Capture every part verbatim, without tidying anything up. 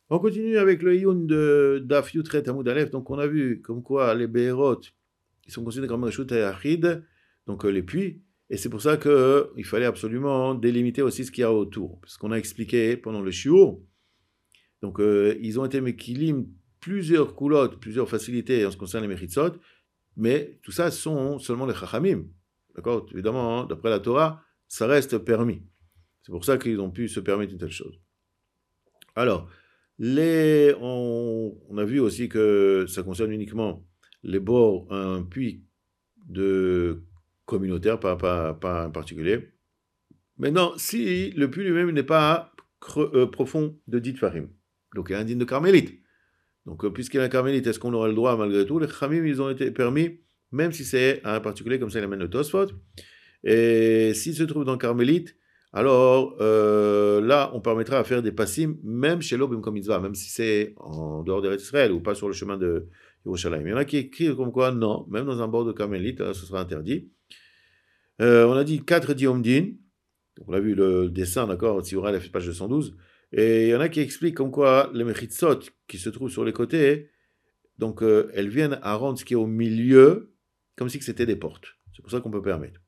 On continue avec le Iyun de Daf Yutret Hamoud Aleph. Donc, on a vu comme quoi les Be'erot, ils sont considérés comme Reshut Hayachid, donc euh, les puits, et c'est pour ça qu'il euh, fallait absolument délimiter aussi ce qu'il y a autour. Parce qu'on a expliqué pendant le Shiur, donc euh, ils ont été Mekilim plusieurs coulottes, plusieurs facilités en ce qui concerne les Mechitzot, mais tout ça sont seulement les Chachamim. D'accord? Évidemment, hein, d'après la Torah, ça reste permis. C'est pour ça qu'ils ont pu se permettre une telle chose. Alors, les, on, on a vu aussi que ça concerne uniquement les bords, un puits de communautaire, pas, pas, pas un particulier. Maintenant, si le puits lui-même n'est pas creux, euh, profond de dix farim, donc il est indigne de carmélite. Donc, euh, puisqu'il est un carmélite, est-ce qu'on aurait le droit malgré tout? Les khamim, ils ont été permis, même si c'est un particulier, comme ça il amène le Tosfot. Et s'il se trouve dans le carmélite, alors euh, là, on permettra à faire des passim, même chez l'Obim comme mitzvah, même si c'est en dehors d'Eretz Israël ou pas sur le chemin de Yerushalayim. Il y en a qui écrivent comme quoi, non, même dans un bord de carmélite, là, ce sera interdit. Euh, on a dit quatre diomdin, on a vu le dessin, d'accord, Tziora, la page deux cent douze, et il y en a qui expliquent comme quoi les mechitzot qui se trouvent sur les côtés, donc euh, elles viennent à rendre ce qui est au milieu, comme si c'était des portes. C'est pour ça qu'on peut permettre.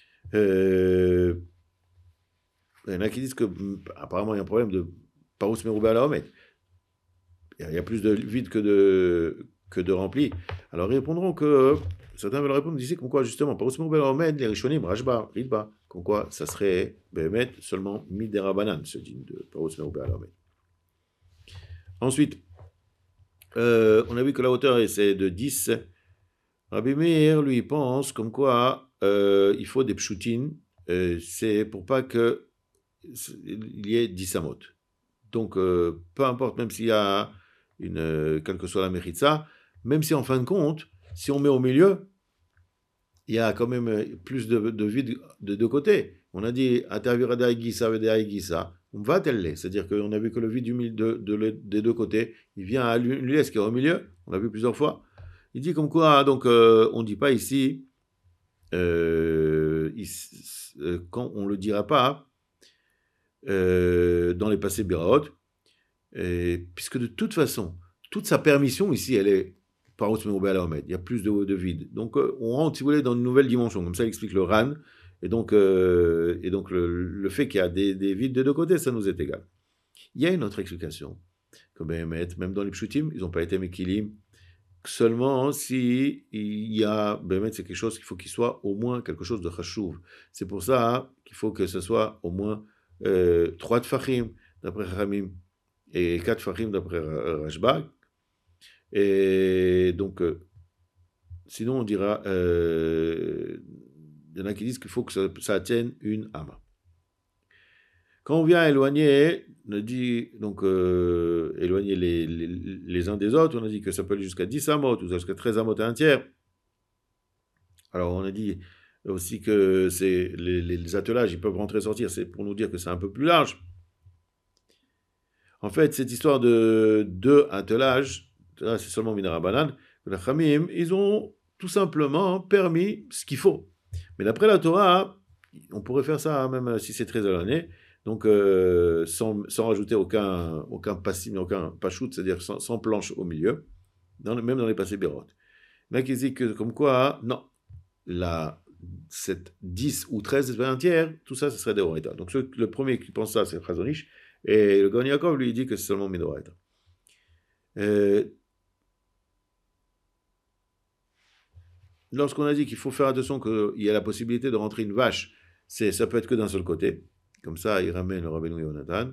Euh, Il y en a qui disent que apparemment il y a un problème de Parous Meroubé à la Homet. Il y a plus de vide que de, que de rempli. Alors ils répondront que certains veulent répondre d'ici comme quoi justement Parous Meroubé à la Homet, les Rishonim, Rajba, Ridba, comme quoi ça serait Behemet seulement Midera Banan, ce digne de Parous Meroubé à la Homet. Ensuite, euh, on a vu que la hauteur c'est de dix. Rabbi Meir, lui, pense comme quoi euh, il faut des pshutines, euh, c'est pour pas que il y ait dix amot. Donc, euh, peu importe, même s'il y a une, euh, quelle que soit la méritza, même si en fin de compte, si on met au milieu, il y a quand même plus de, de vide de deux côtés. On a dit intervira d'Aïgissa et d'Aïgissa, on va telle, c'est-à-dire qu'on a vu que le vide du milieu de, de, de, des deux côtés, il vient à l'U S qui est au milieu, on l'a vu plusieurs fois. Il dit comme quoi, donc, euh, on ne dit pas ici, euh, ici euh, quand on ne le dira pas, euh, dans les passés Béraot, et, puisque de toute façon, toute sa permission ici, elle est par il y a plus de, de vide. Donc euh, on rentre, si vous voulez, dans une nouvelle dimension. Comme ça, il explique le Ran. Et donc, euh, et donc le, le fait qu'il y a des, des vides de deux côtés, ça nous est égal. Il y a une autre explication. Que Behemet, même dans les Pshutim, ils n'ont pas été Mekilim. Seulement si il y a, Behemet, c'est quelque chose qu'il faut qu'il soit au moins quelque chose de Chashuv. C'est pour ça hein, qu'il faut que ce soit au moins euh, trois Tfachim, d'après Ramim, et quatre Fahim d'après Rashbag. Et donc, euh, sinon, on dira, euh, il y en a qui disent qu'il faut que ça, ça tienne une ama. Quand on vient éloigner, on a dit, donc, euh, éloigner les, les, les uns des autres, on a dit que ça peut aller jusqu'à dix amot, ou jusqu'à treize amot et un tiers. Alors, on a dit aussi que c'est, les, les attelages, ils peuvent rentrer et sortir, c'est pour nous dire que c'est un peu plus large. En fait, cette histoire de deux attelages, c'est seulement Minara Banane, les Khamim, ils ont tout simplement permis ce qu'il faut. Mais d'après la Torah, on pourrait faire ça même si c'est très éloigné, donc euh, sans, sans rajouter aucun, aucun passim, aucun pachout, c'est-à-dire sans, sans planche au milieu, dans le, même dans les passés bérotes. Mais qui dit que comme quoi, non, la, cette dix ou treize entière, tout ça, ce serait des Horaïta. Donc ce, le premier qui pense ça, c'est Chazonish, et le Gaon Yaakov lui dit que c'est seulement Midoraita. Euh, lorsqu'on a dit qu'il faut faire attention qu'il y a la possibilité de rentrer une vache, c'est, ça peut être que d'un seul côté. Comme ça, il ramène le Rabbeinu Yonatan.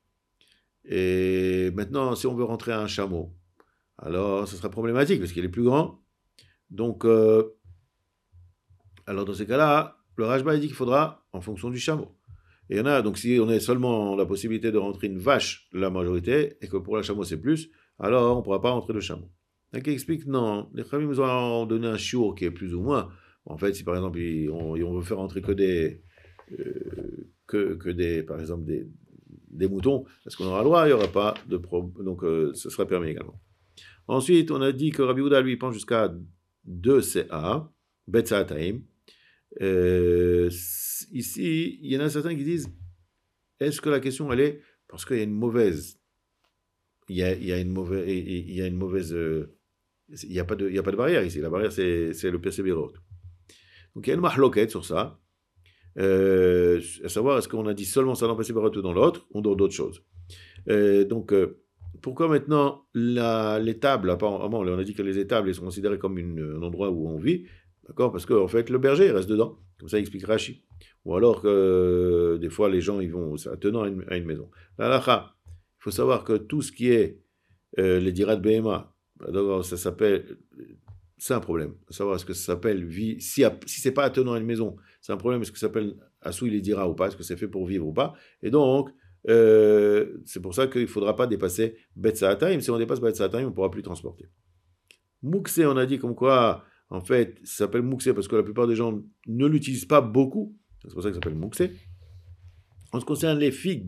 Et maintenant, si on veut rentrer un chameau, alors ce sera problématique parce qu'il est plus grand. Donc, euh, alors dans ces cas-là, le Rajba dit qu'il faudra en fonction du chameau. Et il y en a, donc si on a seulement la possibilité de rentrer une vache, la majorité, et que pour le chameau c'est plus, alors on ne pourra pas rentrer le chameau. Donc il explique, non, les Khamim nous ont donné un chiour qui est plus ou moins. En fait, si par exemple on, on veut faire rentrer que des, euh, que, que des, par exemple des, des moutons, est-ce qu'on aura le droit? Il n'y aura pas de problème, donc euh, ce sera permis également. Ensuite, on a dit que Rabbi Houda lui pense jusqu'à deux C A, Bet Sa'ataim. Euh, ici, il y en a certains qui disent est-ce que la question elle est parce qu'il y a une mauvaise il y a, il y a une mauvaise, il y a une mauvaise, euh, il n'y a pas de, il y a pas de barrière ici. La barrière, c'est, c'est le persévérant. Donc il y a une mahloket sur ça, euh, à savoir est-ce qu'on a dit seulement ça dans le persévérant ou dans l'autre, ou dans d'autres choses. Euh, donc euh, pourquoi maintenant la, l'étable, apparemment, on a dit que les étables sont considérées comme une, un endroit où on vit, d'accord, parce qu'en fait le berger reste dedans, comme ça il explique Rashi. Ou alors que euh, des fois les gens ils vont attenant à une, à une maison. La halakha, il faut savoir que tout ce qui est euh, les dirat behema, ça s'appelle, c'est un problème. Savoir est-ce que ça s'appelle vie, si, si c'est pas attenant à une maison, c'est un problème. Est-ce que ça s'appelle assoui les dira ou pas, est-ce que c'est fait pour vivre ou pas. Et donc euh, c'est pour ça qu'il ne faudra pas dépasser Bet Sa'atayim. Si on dépasse Bet Sa'atayim, on ne pourra plus transporter. Mouxé, on a dit comme quoi, en fait, ça s'appelle Mouxé parce que la plupart des gens ne l'utilisent pas beaucoup. C'est pour ça que ça s'appelle Mouxé. En ce qui concerne les figues,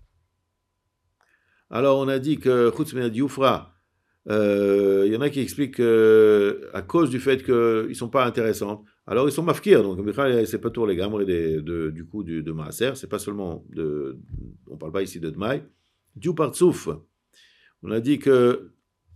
alors on a dit que Chutz Menad Yufra, il euh, y en a qui expliquent qu'à cause du fait qu'ils ne sont pas intéressants, alors ils sont mafkir, donc c'est pas tout les gamres du coup du, de Maaser, c'est pas seulement de, on ne parle pas ici de Dmaï, du Partsouf. On a dit que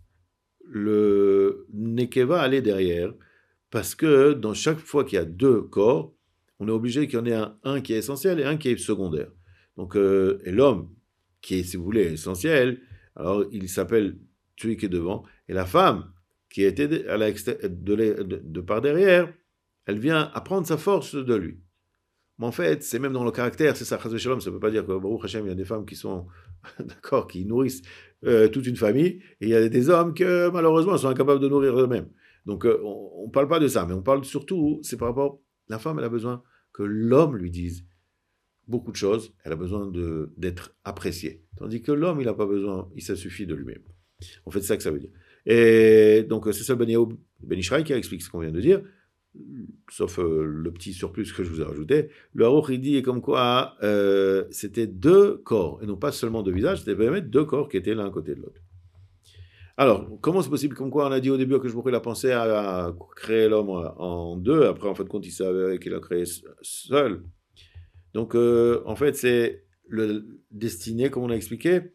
le Nekeva allait derrière, parce que dans chaque fois qu'il y a deux corps, on est obligé qu'il y en ait un, un qui est essentiel et un qui est secondaire. Donc, euh, et l'homme, qui est, si vous voulez, essentiel, alors il s'appelle celui qui est devant, et la femme, qui était à la, de, de, de par derrière, elle vient apprendre sa force de lui. Mais en fait, c'est même dans le caractère, c'est ça, Chas v'Shalom, ça ne veut pas dire que, Baruch Hashem, il y a des femmes qui sont, d'accord, qui nourrissent euh, toute une famille, et il y a des hommes qui, malheureusement, sont incapables de nourrir eux-mêmes. Donc, euh, on ne parle pas de ça, mais on parle surtout, c'est par rapport, la femme, elle a besoin que l'homme lui dise beaucoup de choses, elle a besoin de, d'être appréciée. Tandis que l'homme, il n'a pas besoin, il se suffit de lui-même. En fait, c'est ça que ça veut dire. Et donc, c'est ça Ben Ishraï qui explique ce qu'on vient de dire, sauf euh, le petit surplus que je vous ai rajouté. Le Haruch, il dit comme quoi euh, c'était deux corps, et non pas seulement deux visages, c'était vraiment deux corps qui étaient l'un à côté de l'autre. Alors, comment c'est possible, comme quoi on a dit au début que je pourrais la penser à créer l'homme en deux, après en fin de compte il savait qu'il a créé seul. Donc euh, en fait c'est le destiné comme on a expliqué,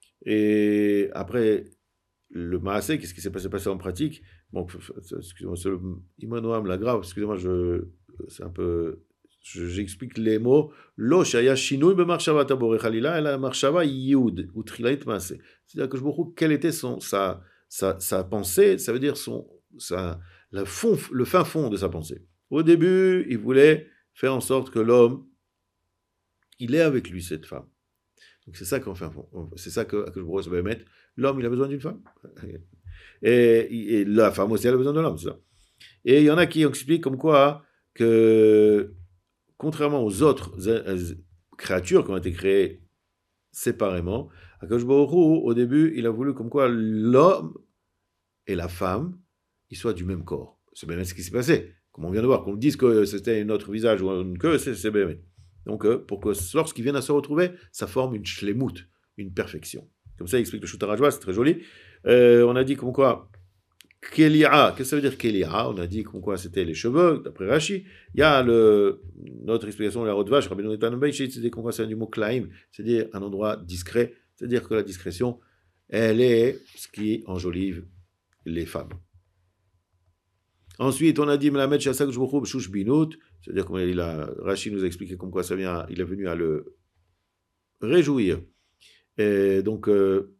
et après le maasé, qu'est-ce qui s'est passé, passé en pratique. Bon, excusez-moi, c'est le Imanoam, la grave, excusez-moi, je, c'est un peu... Je, j'explique les mots. Lo shaya shinui b'marshava taborech halila, la marshava yud ou trilait maasé. C'est-à-dire que je me trouve quelle était son, sa, sa, sa pensée, ça veut dire son, sa, la fond, le fin fond de sa pensée. Au début, il voulait faire en sorte que l'homme, il est avec lui, cette femme. Donc c'est ça qu'on fait, c'est ça que, que je pourrais se mettre. L'homme, il a besoin d'une femme. Et, et la femme aussi, elle a besoin de l'homme, c'est ça. Et il y en a qui expliquent comme quoi que, contrairement aux autres créatures qui ont été créées séparément, Akadosh Baruch Hu, au début, il a voulu comme quoi l'homme et la femme, ils soient du même corps. C'est bien ce qui s'est passé. Comme on vient de voir, qu'on dise que c'était un autre visage ou une queue, c'est, c'est bien. Donc, pour que lorsqu'ils viennent à se retrouver, ça forme une shlemut, une perfection. Comme ça, il explique le Shutarajwa, c'est très joli. Euh, on a dit comme quoi, Kelia, qu'est-ce que ça veut dire Kelia? On a dit comme quoi c'était les cheveux, d'après Rashi. Il y a le, notre explication de la route vache, Rabbeinu Netan Beishi, c'est comme quoi c'est du mot klaim, c'est-à-dire un endroit discret, c'est-à-dire que la discrétion, elle est ce qui enjolive les femmes. Ensuite, on a dit Melamed Shasak Jbochou Shush Binut, c'est-à-dire comme il a, Rashi nous a expliqué comme quoi ça vient, il est venu à le réjouir. Et donc, euh,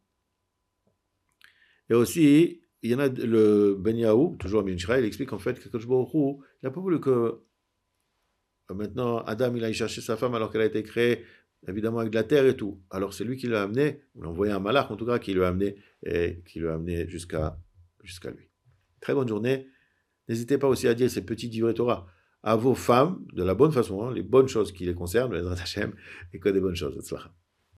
et aussi, il y en a le Ben Yahu, toujours à Minshra, il explique en fait que Jbochou, il n'a pas voulu que maintenant Adam il aille chercher sa femme alors qu'elle a été créée évidemment avec de la terre et tout. Alors c'est lui qui l'a amené, on a envoyé un malach en tout cas qui l'a amené et qui l'a amené jusqu'à jusqu'à lui. Très bonne journée. N'hésitez pas aussi à dire ces petits divrei Torah à vos femmes de la bonne façon, hein, les bonnes choses qui les concernent, les Hashem, et que des bonnes choses.